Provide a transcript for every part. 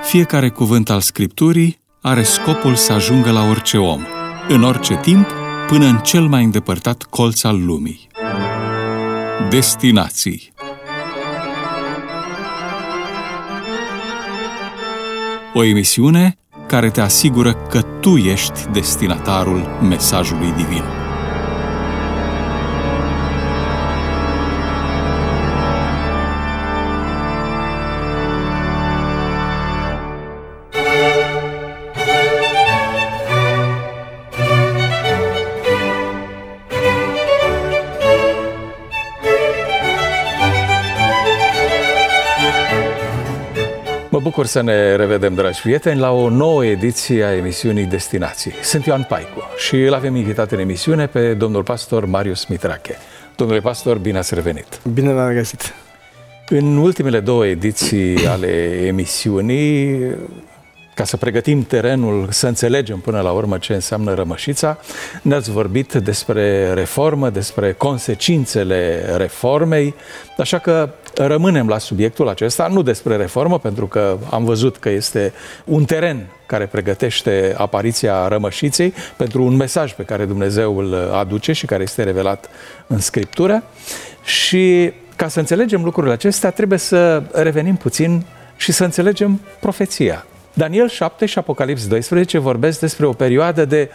Fiecare cuvânt al Scripturii are scopul să ajungă la orice om, în orice timp, până în cel mai îndepărtat colț al lumii. Destinații. O emisiune care te asigură că tu ești destinatarul mesajului divin. Mă bucur să ne revedem, dragi prieteni, la o nouă ediție a emisiunii Destinații. Sunt Ioan Paicu și îl avem invitat în emisiune pe domnul pastor Marius Mitrache. Domnule pastor, bine ați revenit! Bine v-am găsit! În ultimele două ediții ale emisiunii, ca să pregătim terenul, să înțelegem până la urmă ce înseamnă rămășița, ne-ați vorbit despre reformă, despre consecințele reformei, așa că rămânem la subiectul acesta, nu despre reformă, pentru că am văzut că este un teren care pregătește apariția rămășiței pentru un mesaj pe care Dumnezeu îl aduce și care este revelat în Scriptură. Și ca să înțelegem lucrurile acestea, trebuie să revenim puțin și să înțelegem profeția. Daniel 7 și Apocalips 12 vorbesc despre o perioadă de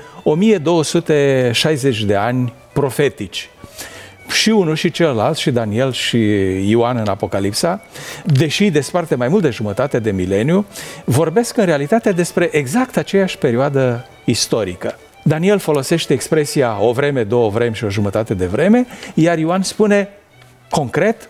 1260 de ani profetici. Și unul și celălalt, și Daniel și Ioan în Apocalipsa, deși desparte mai mult de jumătate de mileniu, vorbesc în realitate despre exact aceeași perioadă istorică. Daniel folosește expresia o vreme, două vremi și o jumătate de vreme, iar Ioan spune concret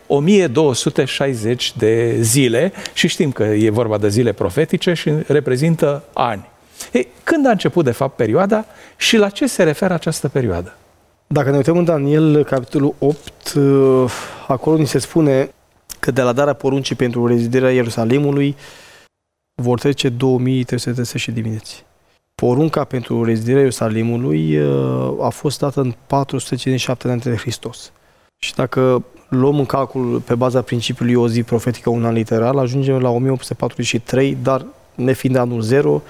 1260 de zile și știm că e vorba de zile profetice și reprezintă ani. Ei, când a început de fapt perioada și la ce se referă această perioadă? Dacă ne uităm în Daniel, capitolul 8, acolo ni se spune că de la darea poruncii pentru reziderea Ierusalimului vor trece 2300 de dimineți. Porunca pentru reziderea Ierusalimului a fost dată în 457 înainte de Hristos. Și dacă luăm în calcul pe baza principiului o zi profetică, un an literal, ajungem la 1843, dar nefiind anul 0,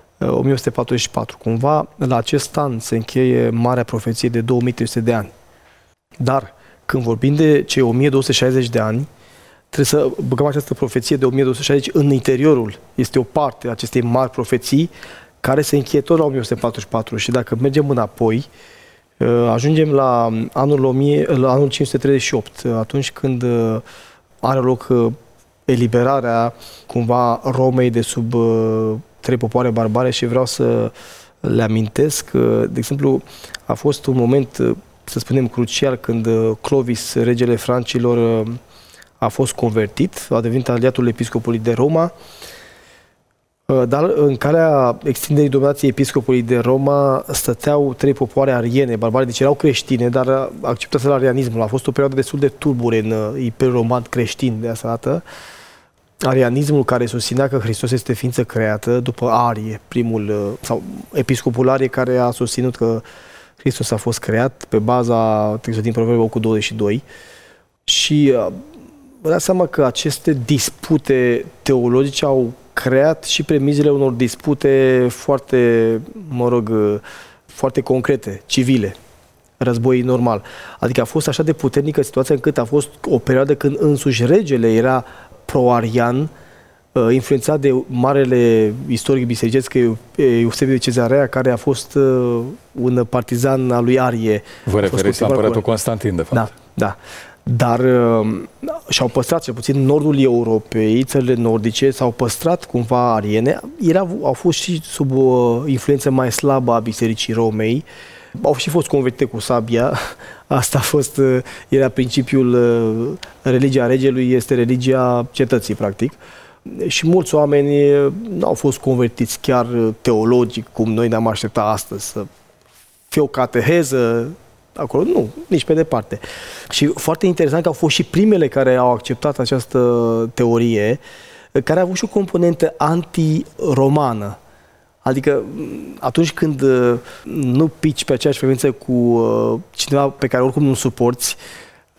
1844. Cumva, la acest an se încheie marea profeție de 2300 de ani. Dar, când vorbim de cei 1260 de ani, trebuie să băgăm această profeție de 1260 în interiorul. Este o parte a acestei mari profeții care se încheie tot la 1844. Și dacă mergem înapoi, ajungem la anul 538, atunci când are loc eliberarea cumva Romei de sub trei popoare barbare și vreau să le amintesc. De exemplu, a fost un moment, să spunem, crucial când Clovis, regele francilor, a fost convertit, a devenit aliatul episcopului de Roma, dar în calea extinderii dominației episcopului de Roma stăteau trei popoare ariene, barbare, deci erau creștine, dar acceptaseră arianismul. A fost o perioadă destul de tulbure în Imperiul Roman creștin de asta dată. Arianismul care susținea că Hristos este ființă creată, după Arie, primul, sau episcopul Arie, care a susținut că Hristos a fost creat pe baza textului din Proverbe 8:22. Și vă dați seama că aceste dispute teologice au creat și premizele unor dispute foarte, foarte concrete, civile, război normal. Adică a fost așa de puternică situația încât a fost o perioadă când însuși regele era pro-arian, influențat de marele istoric bisericesc Eusebiu de Cezarea, care a fost un partizan al lui Arie. Vă referiți la împăratul Constantin, de fapt. Da, da. Dar și-au păstrat, cel puțin nordul Europei, țările nordice, s-au păstrat cumva ariene, au fost și sub o influență mai slabă a Bisericii Romei, au și fost convertite cu sabia, asta a fost, era principiul, religia regelui este religia cetății, practic, și mulți oameni nu au fost convertiți chiar teologic, cum noi ne-am așteptat astăzi, să fie o cateheză, acolo nu, nici pe departe. Și foarte interesant că au fost și primele care au acceptat această teorie, care a avut și o componentă anti-romană. Adică atunci când nu pici pe aceeași frecvență cu cineva pe care oricum nu suporți,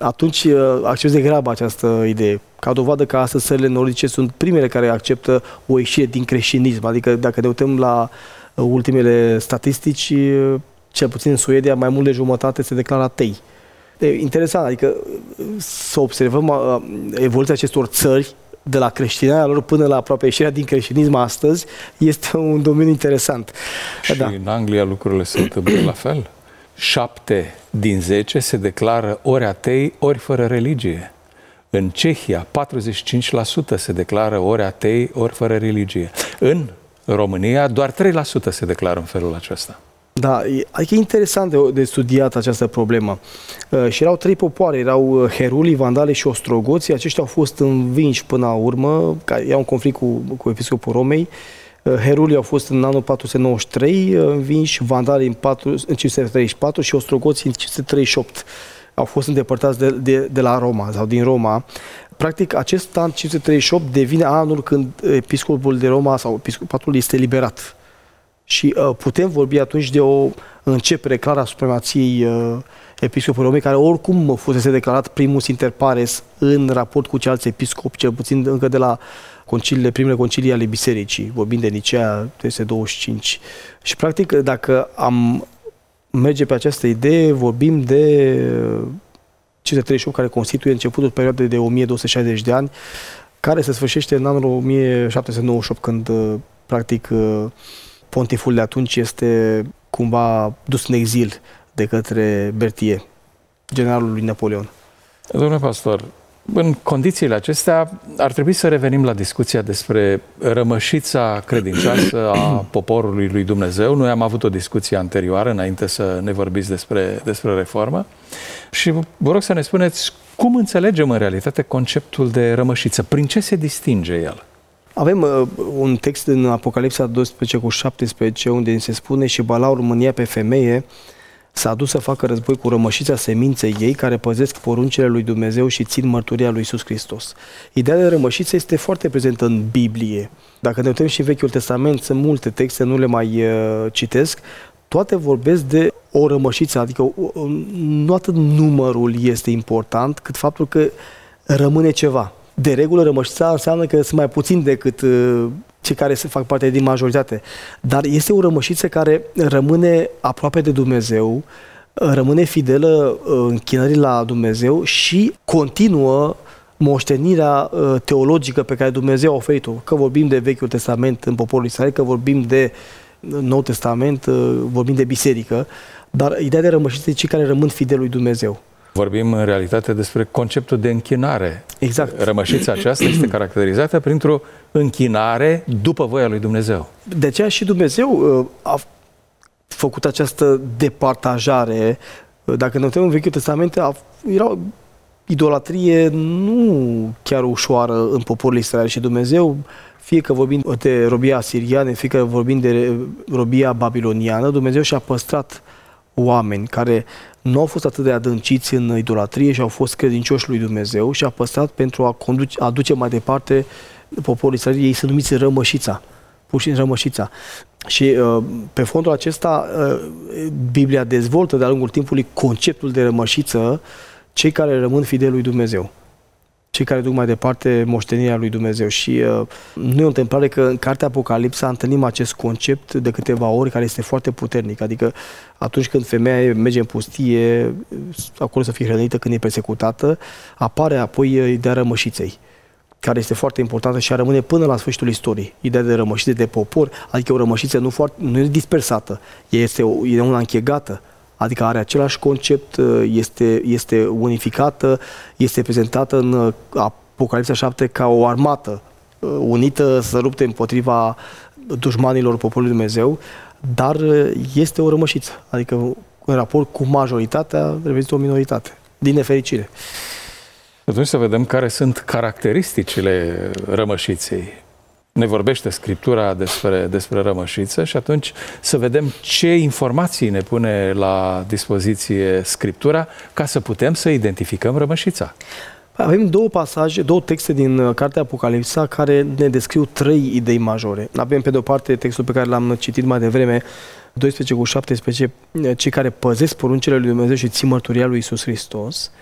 atunci accepți de grabă această idee. Ca dovadă că astăzi țările nordice sunt primele care acceptă o ieșire din creștinism. Adică dacă ne uităm la ultimele statistici, cel puțin în Suedia, mai mult de jumătate se declară atei. E interesant, adică să observăm evoluția acestor țări de la creștinarea lor până la aproape ieșirea din creștinism astăzi, este un domeniu interesant. Și în Anglia lucrurile se întâmplă la fel. 7 din 10 se declară ori atei, ori fără religie. În Cehia, 45% se declară ori atei, ori fără religie. În România, doar 3% se declară în felul acesta. Da, adică e interesant de studiat această problemă. Și erau 3 popoare, erau herulii, vandalii și ostrogoții. Aceștia au fost învinși până la urmă, erau în conflict cu episcopul Romei. Herulii au fost în anul 493 învinși, vandalii în 534 și ostrogoții în 538. Au fost îndepărtați de la Roma sau din Roma. Practic, acest an 538 devine anul când episcopul de Roma sau episcopatul este eliberat. Și putem vorbi atunci de o începere clară a supremației episcopului Romei, care oricum fusese declarat primus inter pares în raport cu ceilalți episcopi, cel puțin încă de la primele concilii ale bisericii, vorbind de Nicea 325. Și practic, dacă am merge pe această idee, vorbim de 538, care constituie începutul perioadei de 1260 de ani, care se sfârșește în anul 1798, când practic pontiful de atunci este cumva dus în exil de către Berthier, generalul lui Napoleon. Domnule pastor, în condițiile acestea ar trebui să revenim la discuția despre rămășița credincioasă a poporului lui Dumnezeu. Noi am avut o discuție anterioară, înainte să ne vorbiți despre reformă. Și vă rog să ne spuneți cum înțelegem în realitate conceptul de rămășiță. Prin ce se distinge el? Avem un text în Apocalipsa 12:17, unde se spune: și Balaur mânia pe femeie, s-a dus să facă război cu rămășița seminței ei, care păzesc poruncile lui Dumnezeu și țin mărturia lui Iisus Hristos. Ideea de rămășiță este foarte prezentă în Biblie. Dacă ne uităm și în Vechiul Testament, sunt multe texte, nu le mai citesc, toate vorbesc de o rămășiță, adică nu atât numărul este important, cât faptul că rămâne ceva. De regulă, rămășița înseamnă că sunt mai puțini decât cei care se fac parte din majoritate. Dar este o rămășiță care rămâne aproape de Dumnezeu, rămâne fidelă închinării la Dumnezeu și continuă moștenirea teologică pe care Dumnezeu a oferit-o. Că vorbim de Vechiul Testament în poporul Israel, că vorbim de Nou Testament, vorbim de biserică, dar ideea de rămășiță e cei care rămân fideli lui Dumnezeu. Vorbim în realitate despre conceptul de închinare. Exact. Rămășița aceasta este caracterizată printr-o închinare după voia lui Dumnezeu. De aceea și Dumnezeu a făcut această departajare. Dacă ne uităm în Vechiul Testament, era idolatrie nu chiar ușoară în poporul Israel și Dumnezeu, fie că vorbim de robia asiriană, fie că vorbim de robia babiloniană, Dumnezeu și-a păstrat oameni care nu au fost atât de adânciți în idolatrie și au fost credincioși lui Dumnezeu și a păstrat pentru a aduce mai departe poporul Israel. Ei sunt numiți rămășița, pur și simplu rămășița. Și pe fondul acesta Biblia dezvoltă de-a lungul timpului conceptul de rămășiță, cei care rămân fideli lui Dumnezeu, cei care duc mai departe moștenirea lui Dumnezeu. Și nu e o întâmplare că în cartea Apocalipsa întâlnim acest concept de câteva ori, care este foarte puternic. Adică atunci când femeia merge în pustie, acolo să fie hrănită când e persecutată, apare apoi ideea rămășiței, care este foarte importantă și a rămâne până la sfârșitul istoriei. Ideea de rămășiță de popor, adică o rămășiță nu e dispersată, e una închegată. Adică are același concept, este unificată, este prezentată în Apocalipsa 7 ca o armată unită să lupte împotriva dușmanilor poporului Dumnezeu, dar este o rămășiță, adică în raport cu majoritatea reprezintă o minoritate, din nefericire. Atunci să vedem care sunt caracteristicile rămășiței. Ne vorbește Scriptura despre rămășiță și atunci să vedem ce informații ne pune la dispoziție Scriptura ca să putem să identificăm rămășița. Avem două texte din cartea Apocalipsa care ne descriu 3 idei majore. Avem pe de o parte textul pe care l-am citit mai devreme, 12:17, cei care păzesc poruncile lui Dumnezeu și țin mărturia lui Iisus Hristos.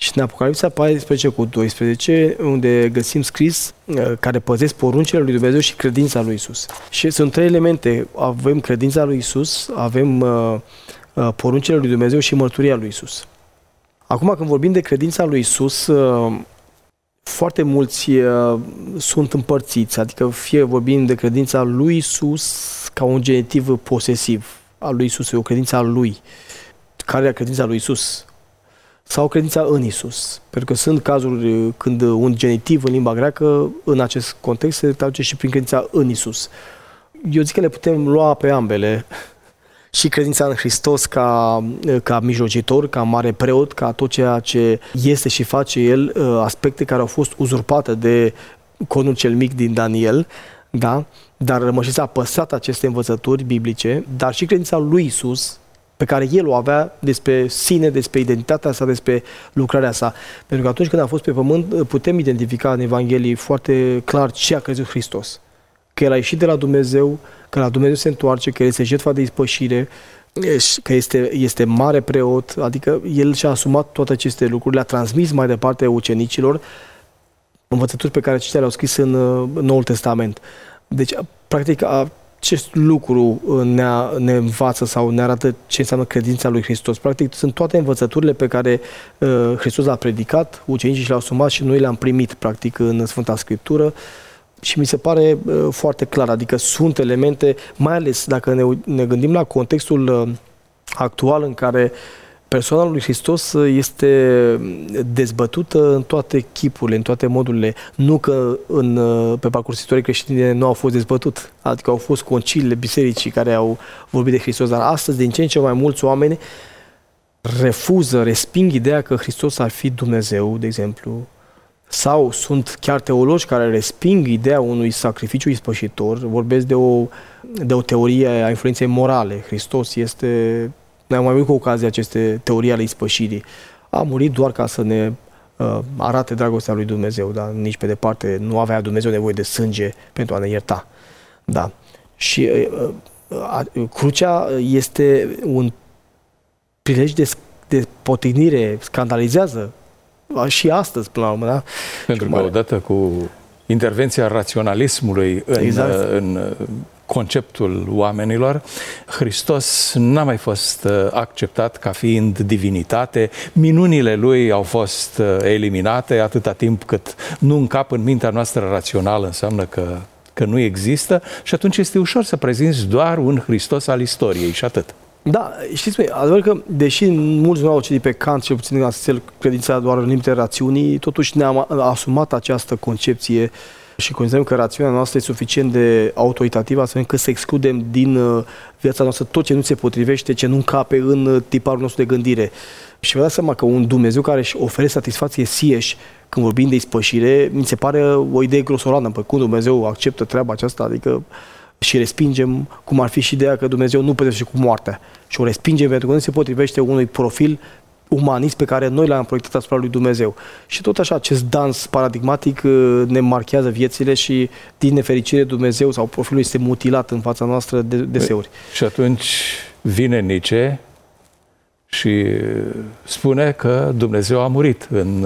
Și în Apocalipsa 14:12, unde găsim scris care păzesc poruncile lui Dumnezeu și credința lui Isus. Și sunt 3 elemente. Avem credința lui Isus, avem poruncile lui Dumnezeu și mărturia lui Isus. Acum, când vorbim de credința lui Isus, foarte mulți sunt împărțiți, adică fie vorbim de credința lui Isus ca un genitiv posesiv al lui Isus, o credință a lui. Care e credința lui Isus? Sau credința în Isus. Pentru că sunt cazuri când un genitiv în limba greacă, în acest context, se traduce și prin credința în Isus. Eu zic că le putem lua pe ambele. Și credința în Hristos ca mijlocitor, ca mare preot, ca tot ceea ce este și face El, aspecte care au fost uzurpate de conul cel mic din Daniel, da? Dar rămășița a păstrat aceste învățături biblice, dar și credința lui Isus, pe care El o avea despre sine, despre identitatea sa, despre lucrarea sa. Pentru că atunci când a fost pe pământ, putem identifica în Evanghelie foarte clar ce a crezut Hristos. Că El a ieșit de la Dumnezeu, că la Dumnezeu se întoarce, că El este jertfa de ispășire, că este mare preot, adică El și-a asumat toate aceste lucruri, le-a transmis mai departe ucenicilor, învățături pe care aceștia le-au scris în Noul Testament. Deci, practic, acest lucru ne învață sau ne arată ce înseamnă credința lui Hristos. Practic, sunt toate învățăturile pe care Hristos a predicat, ucenicii și le-au asumat și noi le-am primit, practic, în Sfânta Scriptură. Și mi se pare foarte clar, adică sunt elemente, mai ales dacă ne gândim la contextul actual în care persoana lui Hristos este dezbătută în toate chipurile, în toate modurile. Nu că pe parcursul istoriei creștine nu au fost dezbătut, adică au fost conciliile bisericii care au vorbit de Hristos, dar astăzi din ce în ce mai mulți oameni resping ideea că Hristos ar fi Dumnezeu, de exemplu, sau sunt chiar teologi care resping ideea unui sacrificiu ispășitor, vorbesc de o teorie a influenței morale. Hristos este, ne-am mai avut cu ocazia aceste teorii ale ispășirii. A murit doar ca să ne arate dragostea lui Dumnezeu, dar nici pe departe nu avea Dumnezeu nevoie de sânge pentru a ne ierta. Da. Și crucea este un prilej de potignire, scandalizează și astăzi, până la urmă, da? Pentru că odată cu intervenția raționalismului în conceptul oamenilor, Hristos n-a mai fost acceptat ca fiind divinitate, minunile Lui au fost eliminate atâta timp cât nu încap în mintea noastră rațională, înseamnă că nu există și atunci este ușor să prezinți doar un Hristos al istoriei și atât. Da, știți, adevăr că, deși mulți nu au citit pe Kant, cel puțin astfel credința doar în limitele rațiunii, totuși ne-am asumat această concepție și considerăm că rațiunea noastră e suficient de autoritativă, astfel încât să excludem din viața noastră tot ce nu se potrivește, ce nu încape în tiparul nostru de gândire. Și vă dați seama că un Dumnezeu care își oferă satisfacție sieși când vorbim de ispășire, mi se pare o idee grosolană, pentru că Dumnezeu acceptă treaba aceasta, adică și respingem, cum ar fi și ideea că Dumnezeu nu pedepsește cu moartea. Și o respingem pentru că nu se potrivește unui profil umanist pe care noi l-am proiectat asupra lui Dumnezeu. Și tot așa, acest dans paradigmatic ne marchează viețile și, din nefericire, Dumnezeu sau profilul este mutilat în fața noastră deseori. Și atunci vine Nietzsche și spune că Dumnezeu a murit în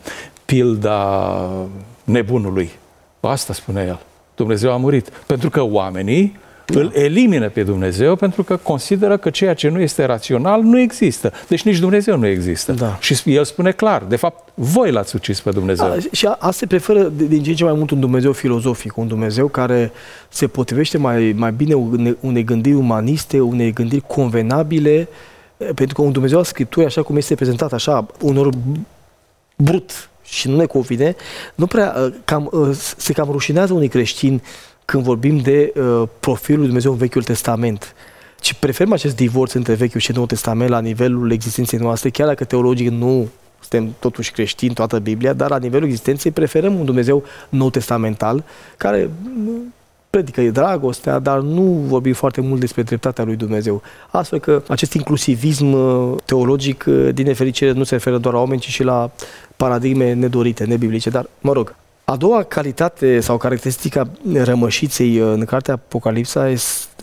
pilda nebunului. Asta spune el. Dumnezeu a murit. Pentru că oamenii îl elimină pe Dumnezeu pentru că consideră că ceea ce nu este rațional nu există. Deci nici Dumnezeu nu există. Da. Și el spune clar, de fapt, voi l-ați ucis pe Dumnezeu. Și asta se preferă din ce în ce mai mult un Dumnezeu filozofic, un Dumnezeu care se potrivește mai bine unei gândiri umaniste, unei gândiri convenabile, pentru că un Dumnezeu al Scripturii, așa cum este prezentat, așa, unor brut și nu ne convine, nu prea se cam rușinează unii creștini când vorbim de profilul lui Dumnezeu în Vechiul Testament. Și preferăm acest divorț între Vechiul și Noul Testament la nivelul existenței noastre, chiar dacă teologic nu suntem totuși creștini, toată Biblia, dar la nivelul existenței preferăm un Dumnezeu nou-testamental, care predică dragostea, dar nu vorbim foarte mult despre dreptatea lui Dumnezeu. Astfel că acest inclusivism teologic, din nefericire, nu se referă doar la oameni, ci și la paradigme nedorite, nebiblice. Dar, mă rog, a doua calitate sau caracteristică rămășiței în cartea Apocalipsa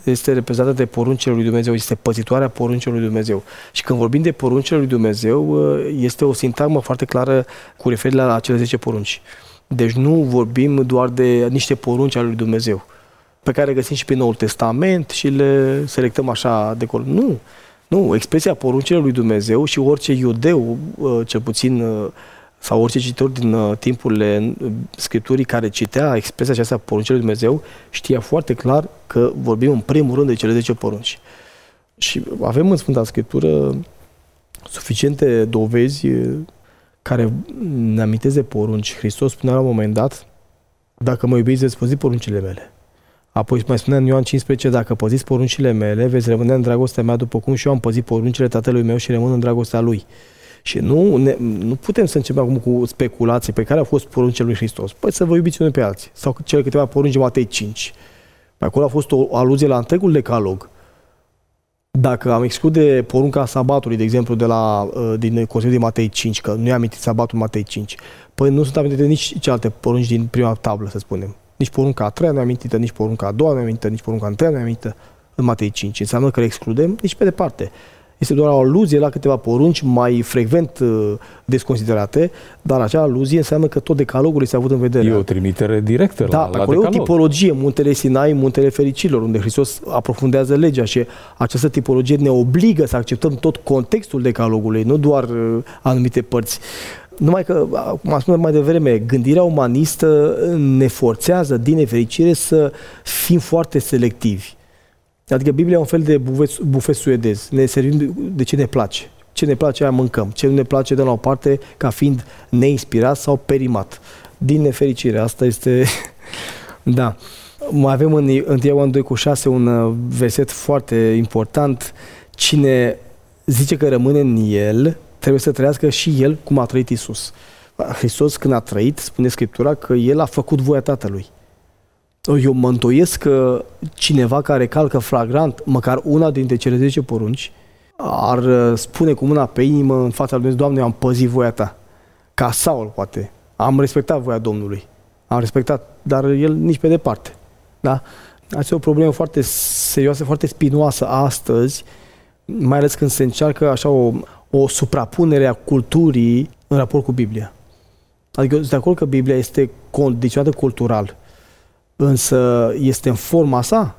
este reprezentată de poruncile lui Dumnezeu, este păzitoarea poruncilor lui Dumnezeu. Și când vorbim de poruncile lui Dumnezeu, este o sintagmă foarte clară cu referire la cele 10 porunci. Deci nu vorbim doar de niște porunci ale lui Dumnezeu, pe care le găsim și pe Noul Testament și le selectăm așa de acolo. Nu, expresia poruncilor lui Dumnezeu și orice iudeu, cel puțin, sau orice cititor din timpurile Scripturii care citea expresia aceasta poruncilor lui Dumnezeu, știa foarte clar că vorbim în primul rând de cele 10 porunci. Și avem în Sfânta Scriptură suficiente dovezi care ne amintesc de porunci. Hristos spunea la un moment dat: dacă mă iubiți, veți păzi poruncile mele. Apoi mai spunea în Ioan 15: dacă păziți poruncile mele, veți rămâne în dragostea mea, după cum și eu am păzit poruncile Tatălui meu și rămân în dragostea Lui. Și nu putem să începem acum cu speculații pe care au fost poruncile lui Hristos. Păi să vă iubiți unii pe alții. Sau cele câteva porunci de Matei 5. Pe acolo a fost o aluzie la întregul decalog. Dacă am exclude porunca sabatului, de exemplu, din Consiliul de Matei 5, că nu i-am amintit sabatul Matei 5, păi nu sunt amintite nici celelalte porunci din prima tablă, să spunem. Nici porunca a treia nu e amintită, nici porunca a doua nu e amintită, nici porunca a treia nu e amintită în Matei 5. Înseamnă că le excludem nici pe departe. Este doar o aluzie la câteva porunci mai frecvent desconsiderate, dar acea aluzie înseamnă că tot decalogul este avut în vedere. E o trimitere directă la acolo decalog. E o tipologie, Muntele Sinai, Muntele Fericilor, unde Hristos aprofundează legea și această tipologie ne obligă să acceptăm tot contextul decalogului, nu doar anumite părți. Numai că, cum am spus mai devreme, gândirea umanistă ne forțează, din nefericire, să fim foarte selectivi. Adică Biblia e un fel de bufet suedez. Ne servim de ce ne place. Ce ne place, aia mâncăm. Ce nu ne place, dăm la o parte ca fiind neinspirat sau perimat. Din nefericire, asta este... Da. Mai avem în 1 Ioan 2,6 un verset foarte important. Cine zice că rămâne în el, trebuie să trăiască și el cum a trăit Iisus. Hristos, când a trăit, spune Scriptura că el a făcut voia Tatălui. Eu mă întoiesc că cineva care calcă flagrant măcar una dintre cele 10 porunci ar spune cu mâna pe inimă în fața lui Dumnezeu: Doamne, eu am păzit voia Ta. Ca Saul, poate. Am respectat voia Domnului. Am respectat, dar el nici pe departe. Da? Asta e o problemă foarte serioasă, foarte spinoasă astăzi, mai ales când se încearcă așa o suprapunere a culturii în raport cu Biblia. Adică sunt de acord că Biblia este condiționată cultural, însă este în forma sa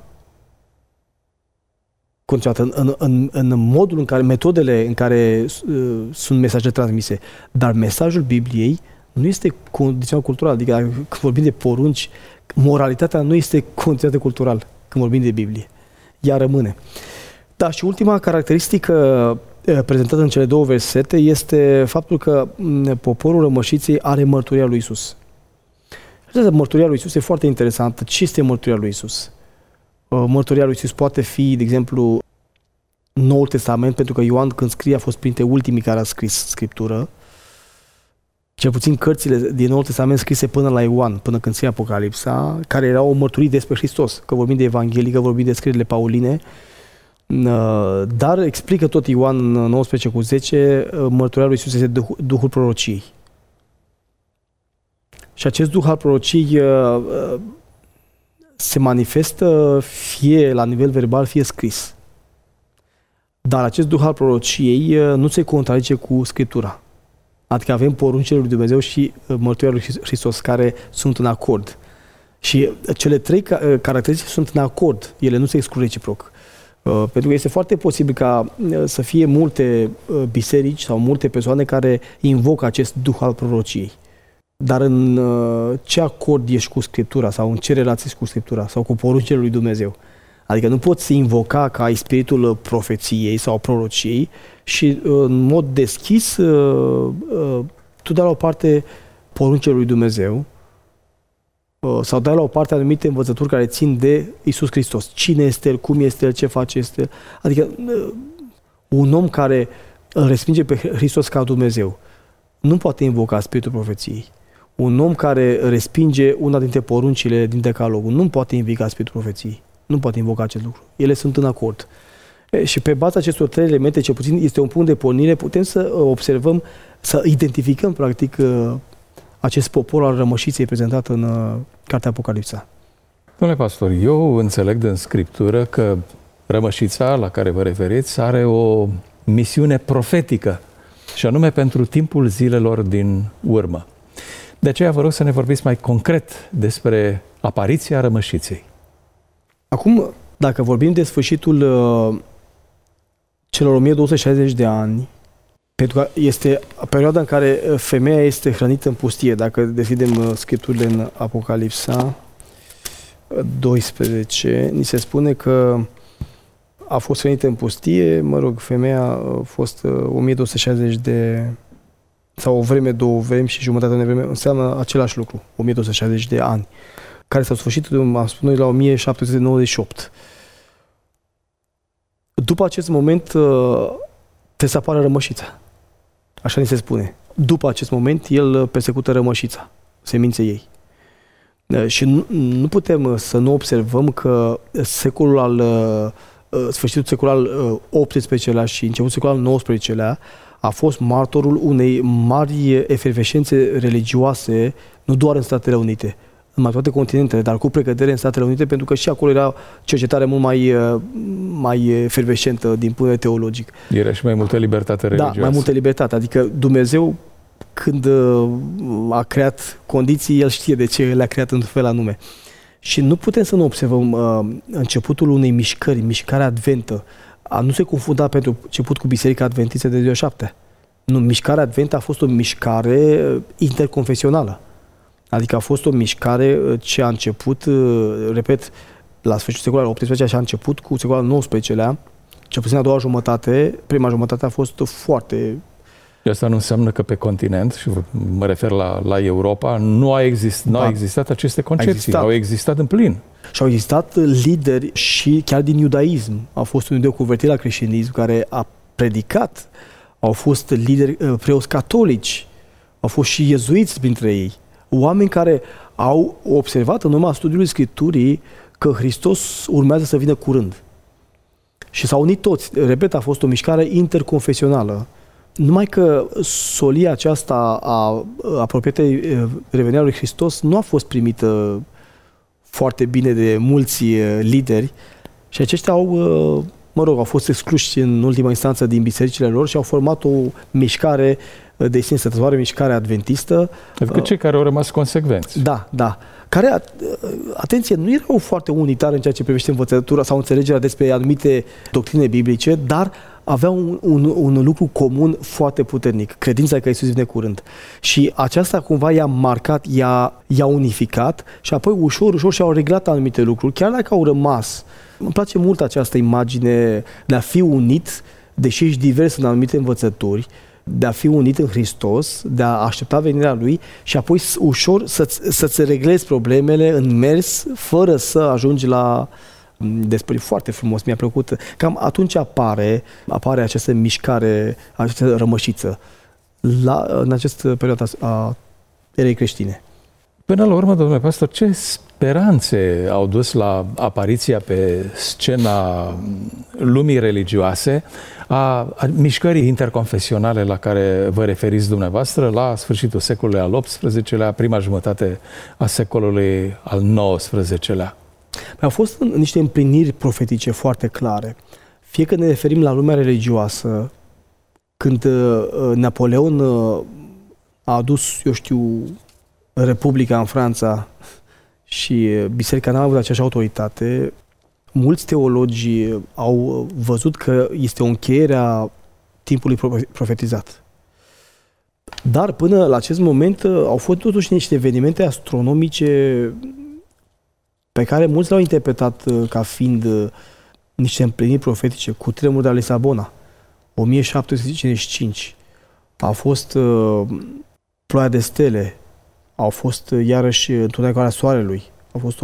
condiționată, în modul în care, metodele în care sunt mesajele transmise. Dar mesajul Bibliei nu este condiționat cultural. Adică când vorbim de porunci, moralitatea nu este condiționată cultural când vorbim de Biblie. Ea rămâne. Da, și ultima caracteristică prezentată în cele două versete este faptul că poporul rămășiței are mărturia lui Iisus. Această mărturia lui Iisus e foarte interesantă. Ce este mărturia lui Iisus? Mărturia lui Iisus poate fi, de exemplu, Noul Testament, pentru că Ioan, când scrie, a fost printre ultimii care a scris Scriptură. Cel puțin cărțile din Noul Testament scrise până la Ioan, până când scrie Apocalipsa, care erau o mărturie despre Hristos, că vorbim de Evanghelii, că vorbim de scrierile pauline, dar explică tot Ioan 19:10, mărturia lui Iisus este Duhul prorociei. Și acest Duh al prorociei se manifestă fie la nivel verbal, fie scris. Dar acest Duh al prorociei nu se contrazice cu Scriptura. Adică avem poruncile lui Dumnezeu și mărturia lui Hristos care sunt în acord. Și cele trei caracteristici sunt în acord. Ele nu se exclud reciproc. Pentru că este foarte posibil ca să fie multe biserici sau multe persoane care invocă acest Duh al prorociei. Dar în ce acord ești cu Scriptura sau în ce relații cu Scriptura sau cu poruncile lui Dumnezeu? Adică nu poți invoca ca ai spiritul profeției sau prorociei și în mod deschis tu dai la o parte poruncile lui Dumnezeu sau dai la o parte anumite învățături care țin de Iisus Hristos. Cine este El, cum este El, ce face este El. Adică un om care îl respinge pe Hristos ca Dumnezeu nu poate invoca spiritul profeției. Un om care respinge una dintre poruncile din Decalogul nu poate invoca spiritul profeției. Nu poate invoca acest lucru. Ele sunt în acord. Și pe baza acestor trei elemente, cel puțin este un punct de pornire, putem să observăm, să identificăm practic acest popor al rămășiței prezentat în Cartea Apocalipsa. Domnule pastor, eu înțeleg din Scriptură că rămășița la care vă referiți are o misiune profetică, și anume pentru timpul zilelor din urmă. De aceea vă rog să ne vorbiți mai concret despre apariția rămășiței. Acum, dacă vorbim de sfârșitul celor 1260 de ani, pentru că este perioada în care femeia este hrănită în pustie, dacă deschidem scripturile în Apocalipsa 12, ni se spune că a fost hrănită în pustie, femeia a fost 1260 de... sau o vreme, două vremi și jumătate de vreme, înseamnă același lucru, 1260 de ani, care s-au sfârșit, am spus noi, la 1798. După acest moment trebuie să apară rămășița. Așa ni se spune. După acest moment, el persecută rămășița, semințe ei. Și nu putem să nu observăm că sfârșitul secol al XVIII-lea și începutul secol al XIX-lea a fost martorul unei mari efervescențe religioase, nu doar în Statele Unite, în mai toate continentele, dar cu precădere în Statele Unite, pentru că și acolo era cercetare mult mai efervescentă din punct de vedere teologic. Era și mai multă libertate religioasă. Da, mai multă libertate. Adică Dumnezeu, când a creat condiții, El știe de ce le-a creat într-un fel anume. Și nu putem să nu observăm începutul unei mișcări, mișcarea adventă. A nu se confunda pentru început cu Biserica Adventistă de ziua 7. Nu, mișcarea adventă a fost o mișcare interconfesională. Adică a fost o mișcare ce a început, repet, la sfârșitul secolului al XVIII și a început cu secolul al XIX-lea, cel puțin a doua jumătate. Prima jumătate a fost foarte... Și asta nu înseamnă că pe continent, și mă refer la Europa, nu au existat aceste concepții, au existat în plin. Și au existat lideri și chiar din iudaism. A fost un iudeu convertit la creștinism care a predicat, au fost lideri preoți catolici, au fost și iezuiți printre ei. Oameni care au observat în urma studiului Scripturii că Hristos urmează să vină curând. Și s-au unit toți. Repet, a fost o mișcare interconfesională. Numai că solia aceasta a apropiatei revenirea lui Hristos nu a fost primită foarte bine de mulți lideri și aceștia au fost excluși în ultima instanță din bisericile lor și au format o mișcare de sine stătătoare, mișcare adventistă. Adică cei care au rămas consecvenți. Da. Care, atenție, nu erau foarte unitari în ceea ce privește învățătura sau înțelegerea despre anumite doctrine biblice, dar aveau un lucru comun foarte puternic, credința că Iisus vine curând. Și aceasta cumva i-a marcat, i-a unificat și apoi ușor și-au reglat anumite lucruri, chiar dacă au rămas. Îmi place mult această imagine de a fi unit, deși ești divers în anumite învățături, de a fi unit în Hristos, de a aștepta venirea Lui și apoi ușor să-ți reglezi problemele în mers, fără să ajungi la despre foarte frumos, mi-a plăcut. Cam atunci apare această mișcare, această rămășiță în această perioadă a erei creștine. Până la urmă, domnule pastor, ce speranțe au dus la apariția pe scena lumii religioase a mișcării interconfesionale la care vă referiți dumneavoastră la sfârșitul secolului al XVIII-lea, prima jumătate a secolului al XIX-lea? Au fost niște împliniri profetice foarte clare. Fie că ne referim la lumea religioasă, când Napoleon a adus, Republica în Franța și biserica n-a avut aceeași autoritate, mulți teologi au văzut că este o încheiere a timpului profetizat. Dar până la acest moment au fost totuși niște evenimente astronomice pe care mulți le-au interpretat ca fiind niște împliniri profetice, cu tremurul de la Lisabona, 1755. A fost ploaia de stele, au fost iarăși întunecarea soarelui, a fost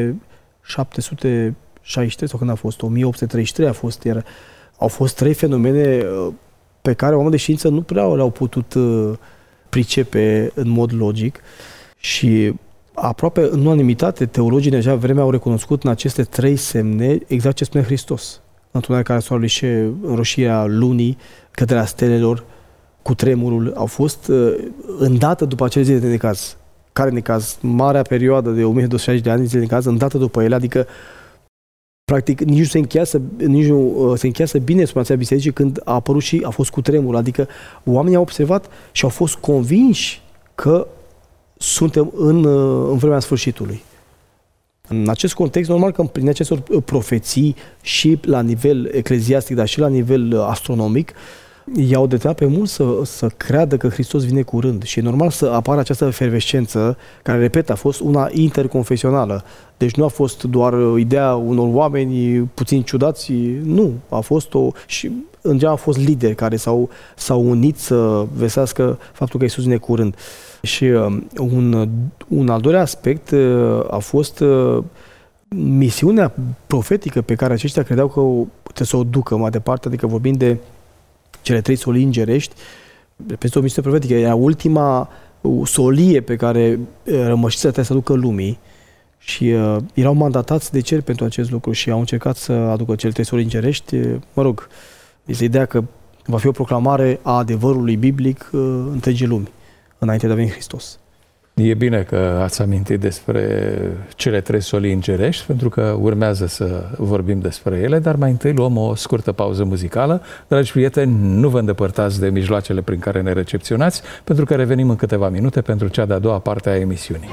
1763 sau când a fost, 1833 a fost, iar au fost trei fenomene pe care oamenii de știință nu prea le-au putut pricepe în mod logic și aproape în unanimitate teologii de acea vreme au recunoscut în aceste trei semne exact ce spune Hristos. Întunerea soarelui și înroșirea lunii, căderea stelelor, cu tremurul, au fost îndată după acele zile de necaz. care necaz, marea perioadă de 1260 de ani de necaz, îndată după ele, adică practic nici nu se încheiasă bine supremația bisericii când a apărut și a fost cutremur, adică oamenii au observat și au fost convinși că suntem în vremea sfârșitului. În acest context, normal că prin aceste profeții și la nivel ecleziastic, dar și la nivel astronomic, i-au determinat pe mulți să creadă că Hristos vine curând. Și e normal să apară această efervescență, care, repet, a fost una interconfesională. Deci nu a fost doar ideea unor oameni puțin ciudați, nu. A fost și în general au fost lideri care s-au unit să vestească faptul că Iisus vine curând. Și un al doilea aspect a fost misiunea profetică pe care aceștia credeau că trebuie să o ducă mai departe, adică vorbim de cele 3 solii îngerești, peste o misiune profetică. Era ultima solie pe care rămășița trebuie să aducă lumii și erau mandatați de cer pentru acest lucru și au încercat să aducă cele 3 solii îngerești. Mă rog, este ideea că va fi o proclamare a adevărului biblic întregii lumi, înainte de a veni Hristos. E bine că ați amintit despre cele 3 solii îngerești, pentru că urmează să vorbim despre ele, dar mai întâi luăm o scurtă pauză muzicală. Dragi prieteni, nu vă îndepărtați de mijloacele prin care ne recepționați, pentru că revenim în câteva minute pentru cea de-a doua parte a emisiunii.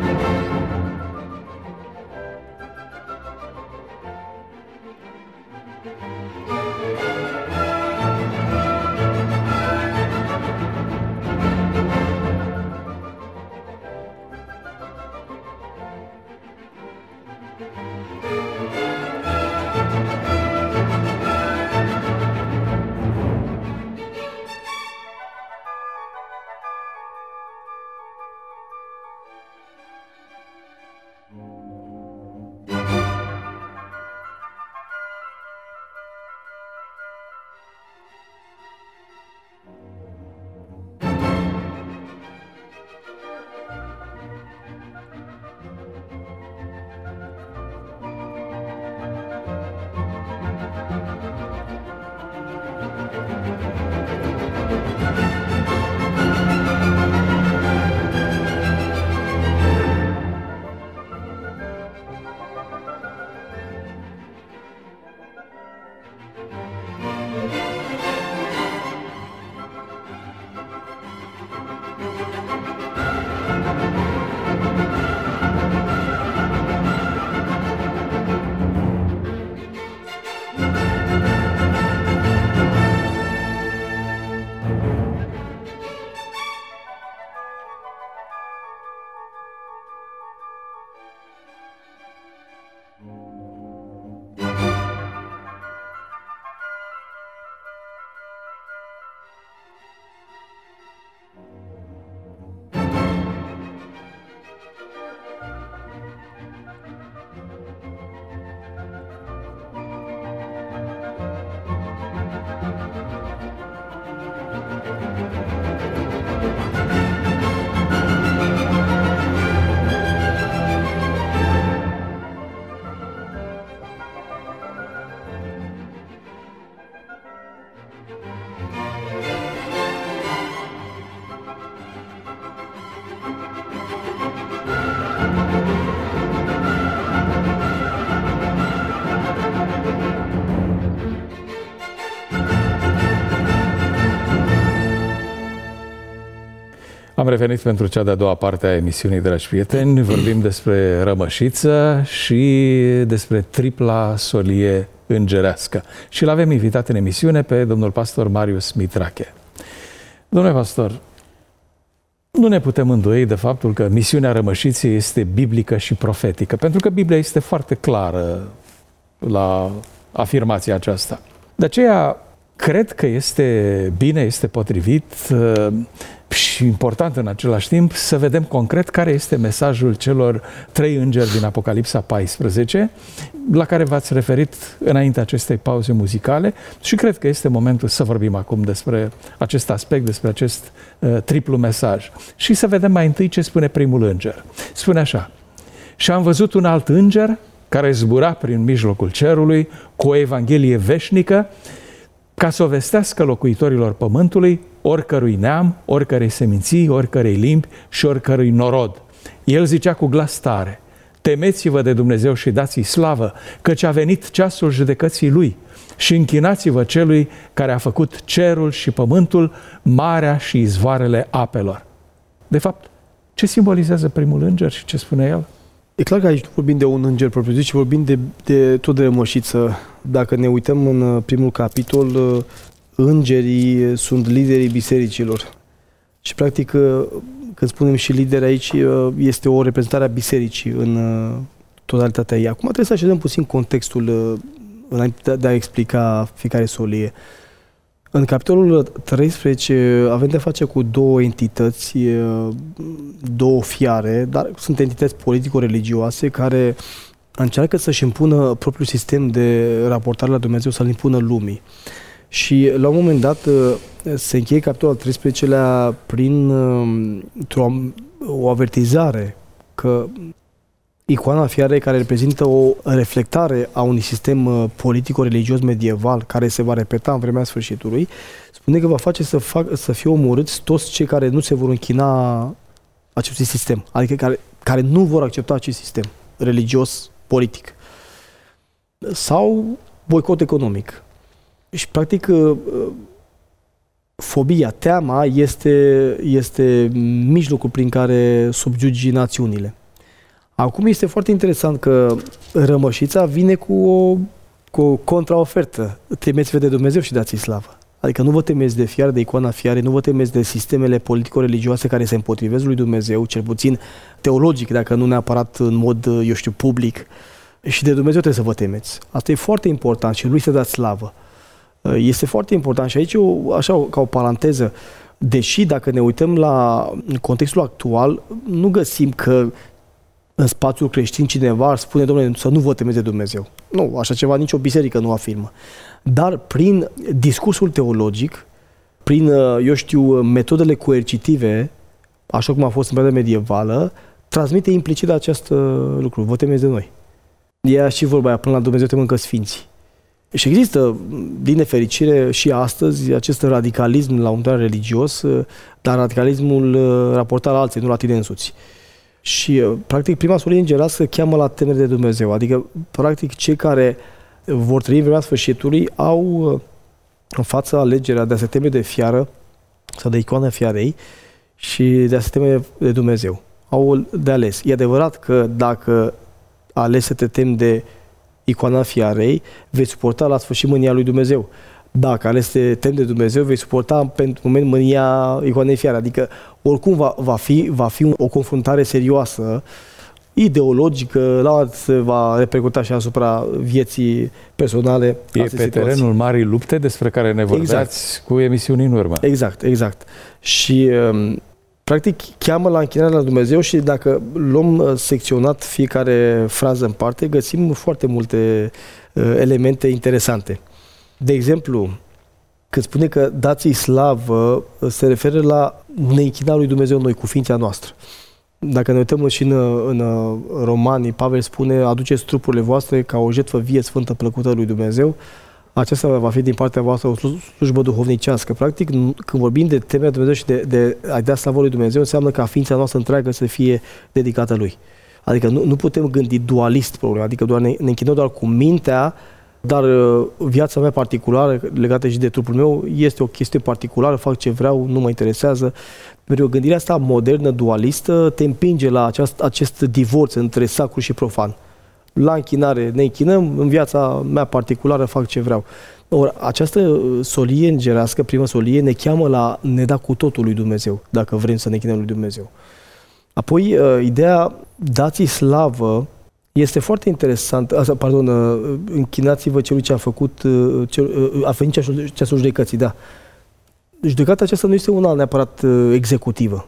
Am revenit pentru cea de-a doua parte a emisiunii, dragi prieteni. Vorbim despre rămășiță și despre tripla solie îngerească. Și l-avem invitat în emisiune pe domnul pastor Marius Mitrache. Domnule pastor, nu ne putem îndoi de faptul că misiunea rămășiței este biblică și profetică, pentru că Biblia este foarte clară la afirmația aceasta. De aceea, cred că este bine, este potrivit și important în același timp să vedem concret care este mesajul celor 3 îngeri din Apocalipsa 14, la care v-ați referit înainte acestei pauze muzicale și cred că este momentul să vorbim acum despre acest aspect, despre acest triplu mesaj. Și să vedem mai întâi ce spune primul înger. Spune așa: și am văzut un alt înger care zbura prin mijlocul cerului cu o evanghelie veșnică, ca să o vestească locuitorilor pământului, oricărui neam, oricărei seminții, oricărei limbi și oricărui norod. El zicea cu glas tare: temeți-vă de Dumnezeu și dați-i slavă, căci a venit ceasul judecății Lui. Și închinați-vă Celui care a făcut cerul și pământul, marea și izvoarele apelor. De fapt, ce simbolizează primul înger și ce spune el? E clar că aici nu vorbim de un înger propriu-zis, ci vorbim tot de rămășiță. Dacă ne uităm în primul capitol, îngerii sunt liderii bisericilor. Și practic, când spunem și lideri aici, este o reprezentare a bisericii în totalitatea ei. Acum trebuie să așezăm puțin contextul înainte de a explica fiecare solie. În capitolul 13 avem de face cu două entități, două fiare, dar sunt entități politico-religioase care încearcă să-și impună propriul sistem de raportare la Dumnezeu, să-l impună lumii. Și la un moment dat se încheie capitolul 13-lea prin o avertizare că icoana fiarei, care reprezintă o reflectare a unui sistem politico-religios medieval care se va repeta în vremea sfârșitului, spune că va face să fie omorâți toți cei care nu se vor închina acestui sistem, adică care nu vor accepta acest sistem religios, politic. Sau boicot economic. Și practic fobia, teama este mijlocul prin care subjugi națiunile. Acum este foarte interesant că rămășița vine cu o contraofertă. Temeți-vă de Dumnezeu și dați-i slavă. Adică nu vă temeți de fiară, de icoana fiarei, nu vă temeți de sistemele politico-religioase care se împotrivesc lui Dumnezeu, cel puțin teologic, dacă nu neapărat în mod, public. Și de Dumnezeu trebuie să vă temeți. Asta e foarte important și lui să dați slavă. Este foarte important și aici, așa ca o paranteză, deși dacă ne uităm la contextul actual, nu găsim că în spațiul creștin cineva ar spune: domnule, să nu vă temeți de Dumnezeu. Nu, așa ceva nicio biserică nu afirmă. Dar prin discursul teologic, prin, metodele coercitive, așa cum a fost în perioada medievală, transmite implicit acest lucru: vă temeți de noi. E și vorba aia, până la Dumnezeu te mănâncă sfinții. Și există, din nefericire, și astăzi acest radicalism la un plan religios, dar radicalismul raportat la alții, nu la tine însuți. Și, practic, prima solie îngerească cheamă la temere de Dumnezeu. Adică, practic, cei care vor trăi în vremea sfârșitului au în față alegerea de a se teme de fiară sau de icoana fiarei și de a se teme de Dumnezeu. Au de ales. E adevărat că dacă ales să te temi de icoana fiarei, vei suporta la sfârșit mânia lui Dumnezeu. Dacă ales să te temi de Dumnezeu, vei suporta pentru moment mânia icoanei fiare. Adică oricum va fi o confruntare serioasă, ideologică, la urmă se va repercuta și asupra vieții personale. E pe terenul marii lupte despre care ne vorbeați cu emisiuni în urmă. Exact. Și practic cheamă la închinarea la Dumnezeu și dacă luăm secționat fiecare frază în parte, găsim foarte multe elemente interesante. De exemplu, când spune că dați-i slavă, se referă la ne închina lui Dumnezeu noi cu ființa noastră. Dacă ne uităm și în Romani, Pavel spune: aduceți trupurile voastre ca o jertfă vie, sfântă, plăcută lui Dumnezeu. Aceasta va fi din partea voastră o slujbă duhovnicească. Practic, când vorbim de temerea Dumnezeu și de a da slavă lui Dumnezeu, înseamnă ca ființa noastră întreagă să fie dedicată lui. Adică nu putem gândi dualist problema, adică doar ne închinăm doar cu mintea, dar viața mea particulară, legată și de trupul meu, este o chestie particulară, fac ce vreau, nu mă interesează. Pentru că gândirea asta modernă, dualistă, te împinge la acest divorț între sacru și profan. La închinare ne închinăm, în viața mea particulară fac ce vreau. Or, această solie îngerească, prima solie, ne cheamă la ne da cu totul lui Dumnezeu, dacă vrem să ne închinăm lui Dumnezeu. Apoi, ideea dați-i slavă este foarte interesant. Închinați-vă celui ce a făcut, a venit ceasul judecății, da. Judecata aceasta nu este una neapărat executivă.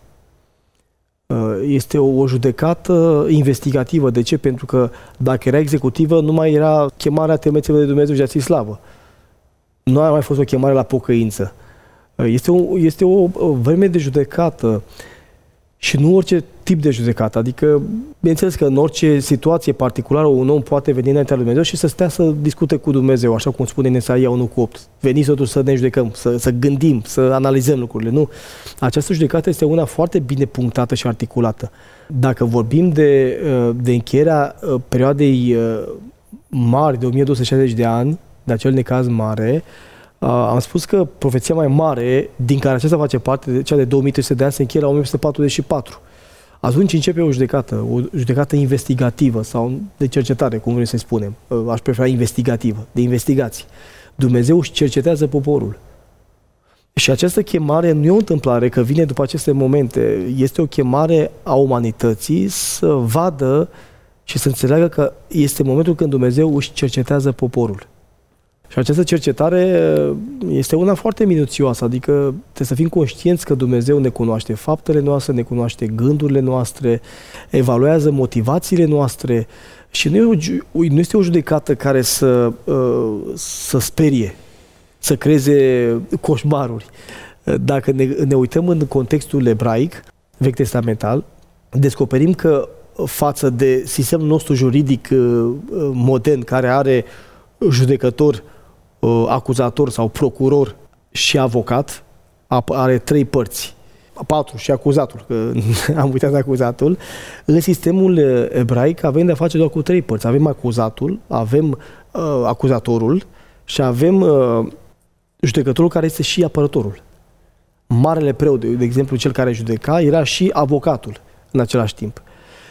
Este o judecată investigativă. De ce? Pentru că dacă era executivă, nu mai era chemarea temeți-vă de Dumnezeu și dați-i slavă. Nu a mai fost o chemare la pocăință. Este o vreme de judecată și nu orice tip de judecată. Adică, bineînțeles că în orice situație particulară un om poate veni înaintea lui Dumnezeu și să stea să discute cu Dumnezeu, așa cum spune în Isaia 1:8. Veniți totuși să ne judecăm, să gândim, să analizăm lucrurile. Nu. Această judecată este una foarte bine punctată și articulată. Dacă vorbim de încheierea perioadei mari de 1260 de ani, de acel necaz mare, am spus că profeția mai mare, din care aceasta face parte, cea de 2300 de ani, se încheie la 1844. Atunci începe o judecată investigativă sau de cercetare, cum vrem să spunem. Aș prefera investigativă, de investigații. Dumnezeu își cercetează poporul. Și această chemare nu e o întâmplare că vine după aceste momente. Este o chemare a umanității să vadă și să înțeleagă că este momentul când Dumnezeu își cercetează poporul. Și această cercetare este una foarte minuțioasă, adică trebuie să fim conștienți că Dumnezeu ne cunoaște faptele noastre, ne cunoaște gândurile noastre, evaluează motivațiile noastre și nu este o judecată care să sperie, să creeze coșmaruri. Dacă ne uităm în contextul ebraic, vechi testamental, descoperim că față de sistemul nostru juridic modern, care are judecător, acuzator sau procuror și avocat, are 3 părți, 4 și acuzatul, că am uitat acuzatul. În sistemul ebraic avem de-a face doar cu 3 părți. Avem acuzatul, avem acuzatorul și avem judecătorul care este și apărătorul. Marele preot, de exemplu, cel care judeca, era și avocatul în același timp.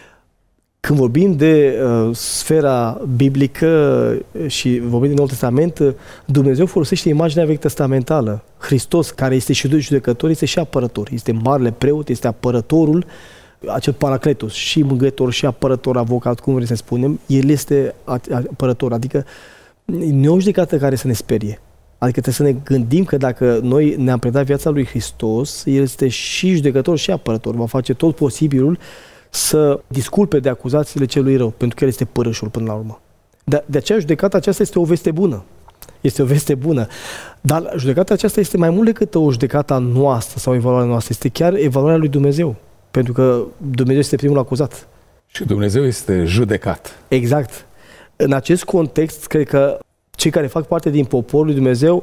Când vorbim de sfera biblică și vorbim de Noul Testament, Dumnezeu folosește imaginea vechi testamentală. Hristos, care este și judecător, este și apărător. Este marele preot, este apărătorul, acel paracletos, și mângâietor, și apărător, avocat, cum vrem să spunem. El este apărător, adică nu e o judecată care să ne sperie. Adică trebuie să ne gândim că dacă noi ne-am predat viața lui Hristos, El este și judecător și apărător. Va face tot posibilul să disculpe de acuzațiile celui rău, pentru că El este părâșul până la urmă. De aceea judecata aceasta este o veste bună. Este o veste bună. Dar judecata aceasta este mai mult decât o judecată noastră sau evaluarea noastră. Este chiar evaluarea lui Dumnezeu. Pentru că Dumnezeu este primul acuzat. Și Dumnezeu este judecat. Exact. În acest context, cred că cei care fac parte din poporul lui Dumnezeu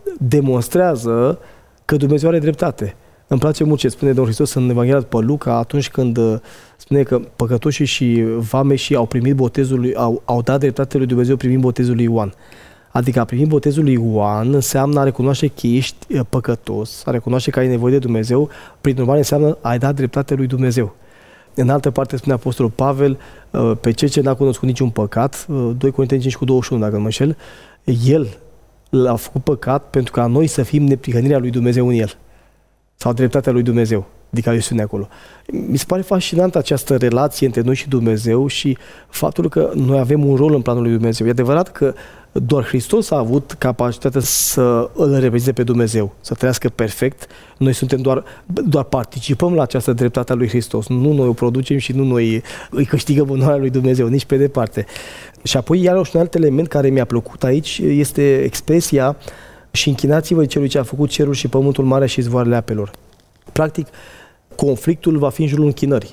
demonstrează că Dumnezeu are dreptate. Îmi place mult ce spune Domnul Hristos în Evanghelia după Luca, atunci când spune că păcătoșii și vameșii au primit botezul, au dat dreptate lui Dumnezeu primind botezul lui Ioan. Adică a primi botezul lui Ioan înseamnă a recunoaște că ești păcătos, a recunoaște că ai nevoie de Dumnezeu, prin urmare înseamnă a-i da dreptate lui Dumnezeu. În altă parte spune Apostolul Pavel, pe cel ce n-a cunoscut niciun păcat, 2 Corinteni 5:21, dacă nu mă înșel, el l-a făcut păcat pentru ca noi să fim neprihănirea lui Dumnezeu în el. Sau dreptatea lui Dumnezeu, adică el spune acolo. Mi se pare fascinantă această relație între noi și Dumnezeu și faptul că noi avem un rol în planul lui Dumnezeu. E adevărat că doar Hristos a avut capacitatea să îl reprezinte pe Dumnezeu, să trăiască perfect. Noi suntem doar participăm la această dreptate a lui Hristos. Nu noi o producem și nu noi îi câștigăm onoarea lui Dumnezeu, nici pe departe. Și apoi, iarăși, un alt element care mi-a plăcut aici este expresia și închinați-vă celui ce a făcut cerul și pământul mare și izvoarele apelor. Practic, conflictul va fi în jurul închinării.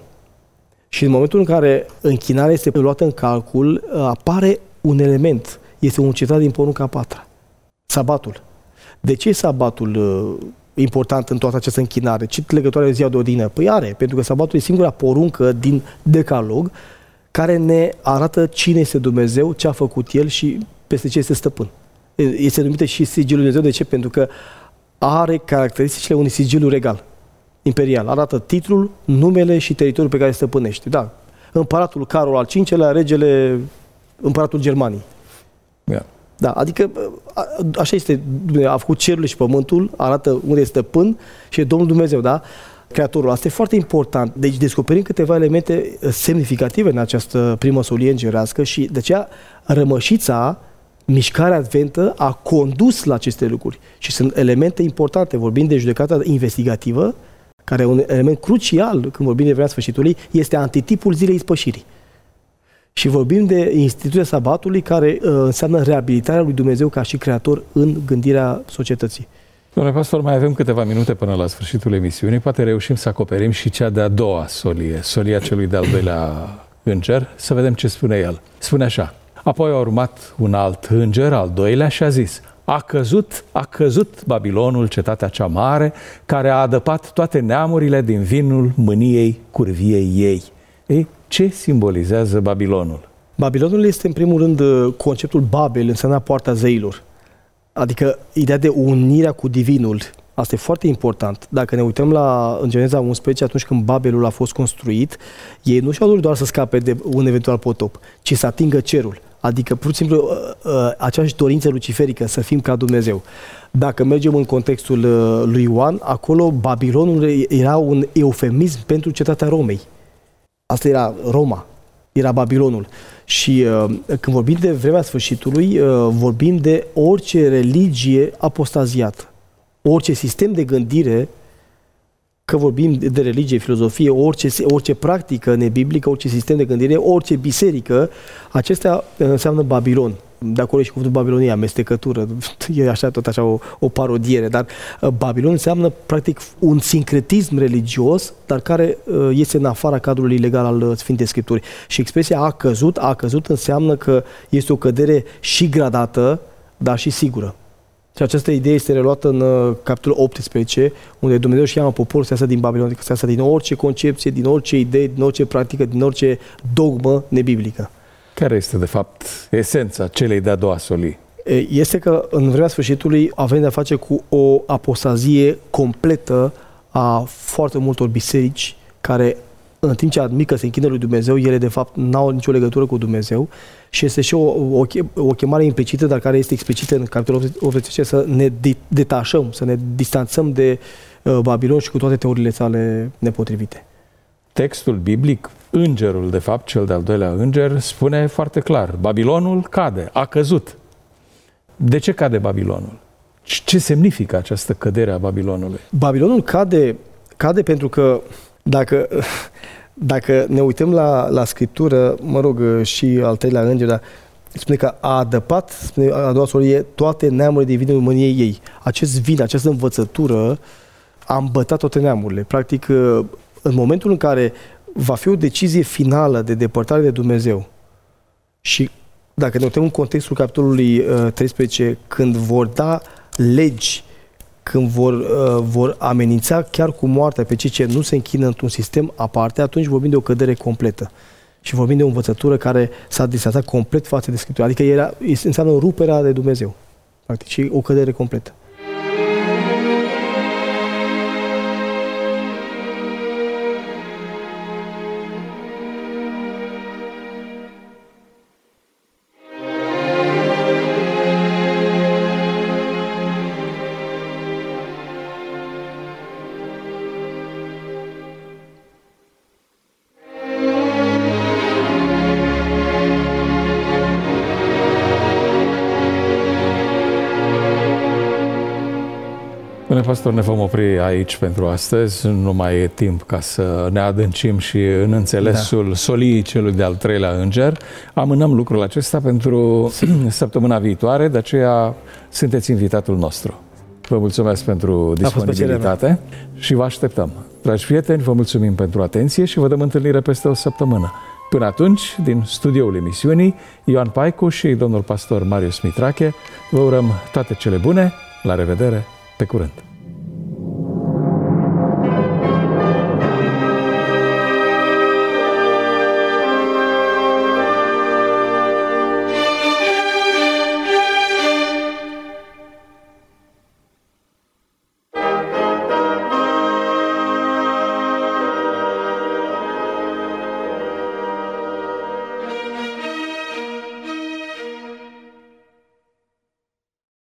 Și în momentul în care închinarea este luată în calcul, apare un element. Este un citat din porunca 4. Sabatul. De ce e sabatul important în toată această închinare? Ce legătoare de ziua de odină? Păi are, pentru că sabatul e singura poruncă din Decalog care ne arată cine este Dumnezeu, ce a făcut El și peste ce este stăpân. Este numită și sigilul Dumnezeu. De ce? Pentru că are caracteristicile unui sigiliu regal, imperial. Arată titlul, numele și teritoriul pe care stăpânește. Da. Împăratul Carol al V-lea, regele, împăratul Germaniei. Yeah. Da, adică așa este, a făcut cerul și pământul, arată unde este stăpân și e Domnul Dumnezeu, da? Creatorul. Asta e foarte important. Deci descoperim câteva elemente semnificative în această primă solie îngerească și de aceea rămășița, mișcarea adventă a condus la aceste lucruri. Și sunt elemente importante. Vorbim de judecata investigativă, care e un element crucial când vorbim de vremea sfârșitului, este antitipul zilei ispășirii. Și vorbim de instituția sabatului, care înseamnă reabilitarea lui Dumnezeu ca și creator în gândirea societății. Domnule pastor, mai avem câteva minute până la sfârșitul emisiunii. Poate reușim să acoperim și cea de-a doua solie, solia celui de-al doilea înger, să vedem ce spune el. Spune așa: apoi a urmat un alt înger, al doilea, și a zis: a căzut Babilonul, cetatea cea mare, care a adăpat toate neamurile din vinul mâniei curviei ei. Ei, ce simbolizează Babilonul? Babilonul este, în primul rând, conceptul Babel, înseamnă poarta zeilor. Adică ideea de unirea cu divinul. Asta e foarte important. Dacă ne uităm în Geneza 11, atunci când Babelul a fost construit, ei nu și-au dorit doar să scape de un eventual potop, ci să atingă cerul. Adică, pur și simplu, aceeași dorință luciferică, să fim ca Dumnezeu. Dacă mergem în contextul lui Ioan, acolo Babilonul era un eufemism pentru cetatea Romei. Asta era Roma, era Babilonul. Și când vorbim de vremea sfârșitului, vorbim de orice religie apostaziată. Orice sistem de gândire, că vorbim de religie, filozofie, orice practică nebiblică, orice sistem de gândire, orice biserică, acestea înseamnă Babilon. De acolo e și cuvântul Babilonia, amestecătură, e așa, tot așa o parodiere, dar Babilon înseamnă practic un sincretism religios, dar care este în afara cadrului legal al Sfintei Scripturi. Și expresia a căzut înseamnă că este o cădere și gradată, dar și sigură. Și această idee este reluată în capitolul 18, unde Dumnezeu își cheamă poporul să iasă din Babilon, adică să iasă din orice concepție, din orice idee, din orice practică, din orice dogmă nebiblică. Care este, de fapt, esența celei de-a doua solii? Este că în vremea sfârșitului avem de-a face cu o apostazie completă a foarte multor biserici care, în timp ce admit că se închină lui Dumnezeu, ele de fapt n-au nicio legătură cu Dumnezeu și este și o chemare implicită, dar care este explicită în capitolul 18, să ne detașăm, să ne distanțăm de Babilon și cu toate teoriile sale nepotrivite. Textul biblic, îngerul, de fapt, cel de-al doilea înger, spune foarte clar: Babilonul cade, a căzut. De ce cade Babilonul? Ce semnifică această cădere a Babilonului? Babilonul cade pentru că dacă ne uităm la Scriptură, mă rog, și al treilea înger, dar spune că a adăpat, spune a doua solie, toate neamurile din vinul mâniei ei. Acest vin, această învățătură a îmbătat toate neamurile. Practic, în momentul în care va fi o decizie finală de depărtare de Dumnezeu și dacă ne uităm în contextul capitolului 13, când vor da legi, când vor amenința chiar cu moartea pe cei ce nu se închină într-un sistem aparte, atunci vorbim de o cădere completă. Și vorbim de o învățătură care s-a distanțat complet față de Scriptură. Adică înseamnă ruperea de Dumnezeu. Practic, și o cădere completă. Domnule pastor, ne vom opri aici pentru astăzi. Nu mai e timp ca să ne adâncim și în înțelesul soliei celui de-al treilea înger. Amânăm lucrul acesta pentru săptămâna viitoare, de aceea sunteți invitatul nostru. Vă mulțumesc pentru disponibilitate și vă așteptăm. Dragi prieteni, vă mulțumim pentru atenție și vă dăm întâlnire peste o săptămână. Până atunci, din studioul emisiunii, Ioan Paicu și domnul pastor Marius Mitrache, vă urăm toate cele bune. La revedere! Pe curând!